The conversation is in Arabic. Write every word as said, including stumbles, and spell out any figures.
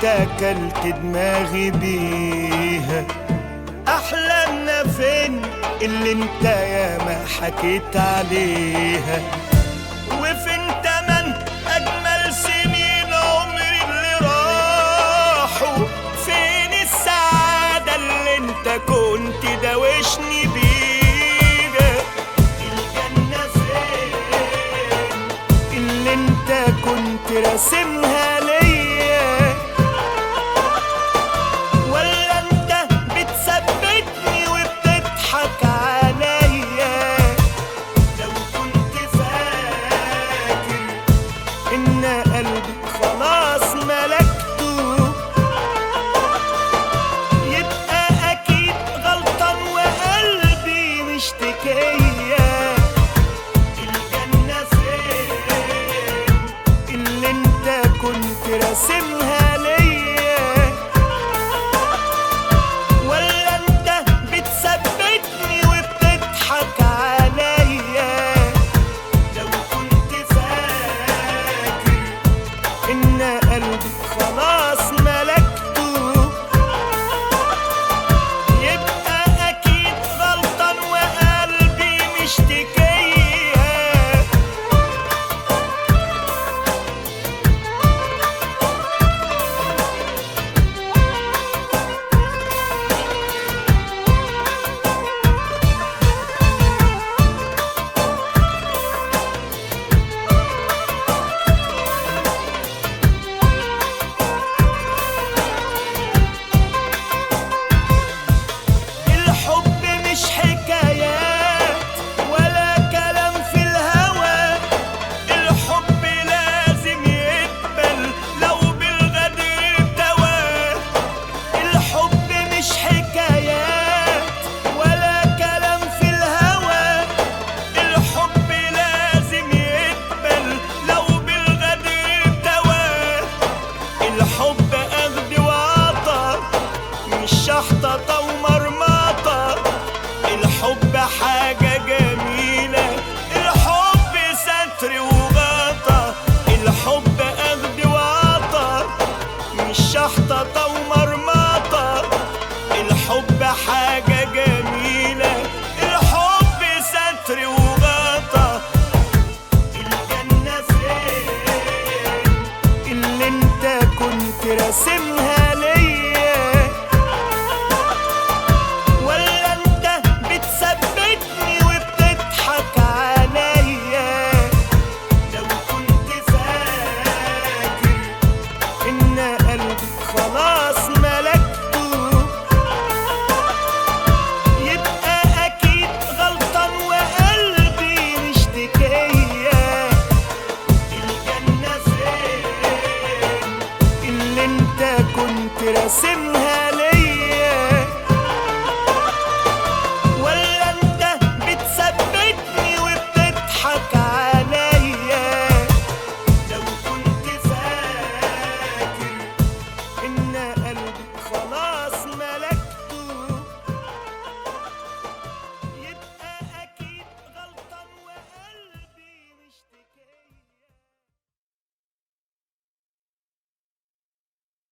انت اكلت دماغي بيها. احلامنا فين اللي انت ياما حكيت عليها؟ وفين تمن اجمل سنين عمري اللي راحوا؟ فين السعادة اللي انت كنت داوشني بيها؟ الجنة فين اللي انت كنت راسمها ليا؟ ولا انت بتثبتني وبتضحك عليا؟ لو كنت فاكر ان قلبي خلاص ملكته، يبقى اكيد غلطان وقلبي مشتكية. الجنة فين اللي انت كنت راسمها ليا؟ ولا انت بتثبتني وبتضحك عليا؟ لو كنت فاكر ان قلبي خلاص ملكته، يبقى اكيد غلطان وقلبي مشتكية. الحب مش حكايات ولا كلام في الهوى، الحب لازم يقبل لو بالغدر بدواه. الحب مش حكايات ولا كلام في الهوى، الحب لازم يقبل لو بالغدر بدواه. الحب اخد وعطا مش شحطة